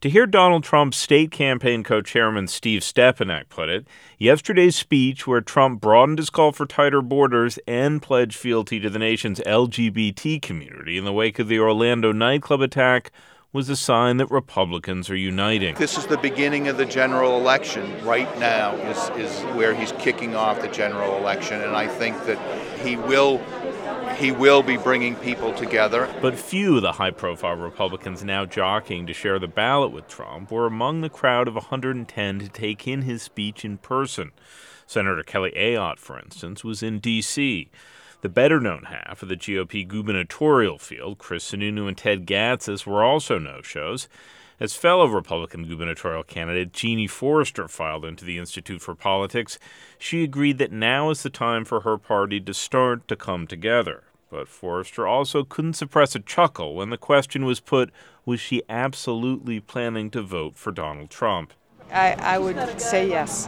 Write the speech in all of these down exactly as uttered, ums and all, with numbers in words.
To hear Donald Trump's state campaign co-chairman Steve Stepanek put it, yesterday's speech where Trump broadened his call for tighter borders and pledged fealty to the nation's L G B T community in the wake of the Orlando nightclub attack was a sign that Republicans are uniting. This is the beginning of the general election. Right now is, is where he's kicking off the general election, and I think that he will he will be bringing people together. But few of the high-profile Republicans now jockeying to share the ballot with Trump were among the crowd of one hundred ten to take in his speech in person. Senator Kelly Ayotte, for instance, was in D C The better-known half of the G O P gubernatorial field, Chris Sununu and Ted Gatsas, were also no-shows. As fellow Republican gubernatorial candidate Jeannie Forrester filed into the Institute for Politics, she agreed that now is the time for her party to start to come together. But Forrester also couldn't suppress a chuckle when the question was put, was she absolutely planning to vote for Donald Trump? I, I would say yes.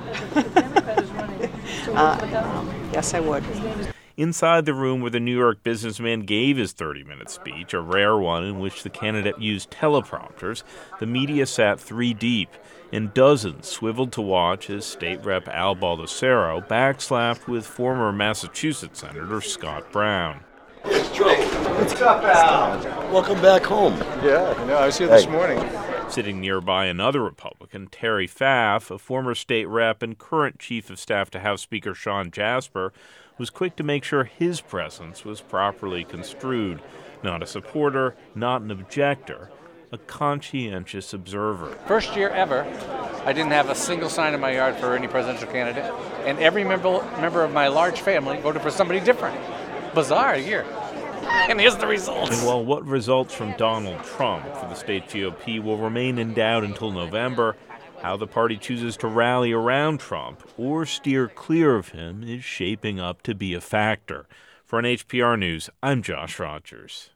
uh, yes, I would. Inside the room where the New York businessman gave his thirty-minute speech, a rare one in which the candidate used teleprompters, the media sat three deep, and dozens swiveled to watch as State Rep Al Baldessaro backslapped with former Massachusetts Senator Scott Brown. It's Joe. It's Scott Brown. Welcome back home. Yeah, you know, I was here this Hey. morning. Sitting nearby, another Republican, Terry Pfaff, a former state rep and current chief of staff to House Speaker Sean Jasper, was quick to make sure his presence was properly construed. Not a supporter, not an objector, a conscientious observer. First year ever, I didn't have a single sign in my yard for any presidential candidate, and every member member of my large family voted for somebody different. Bizarre year. And here's the results. And while what results from Donald Trump for the state G O P will remain in doubt until November, how the party chooses to rally around Trump or steer clear of him is shaping up to be a factor. For N H P R News, I'm Josh Rogers.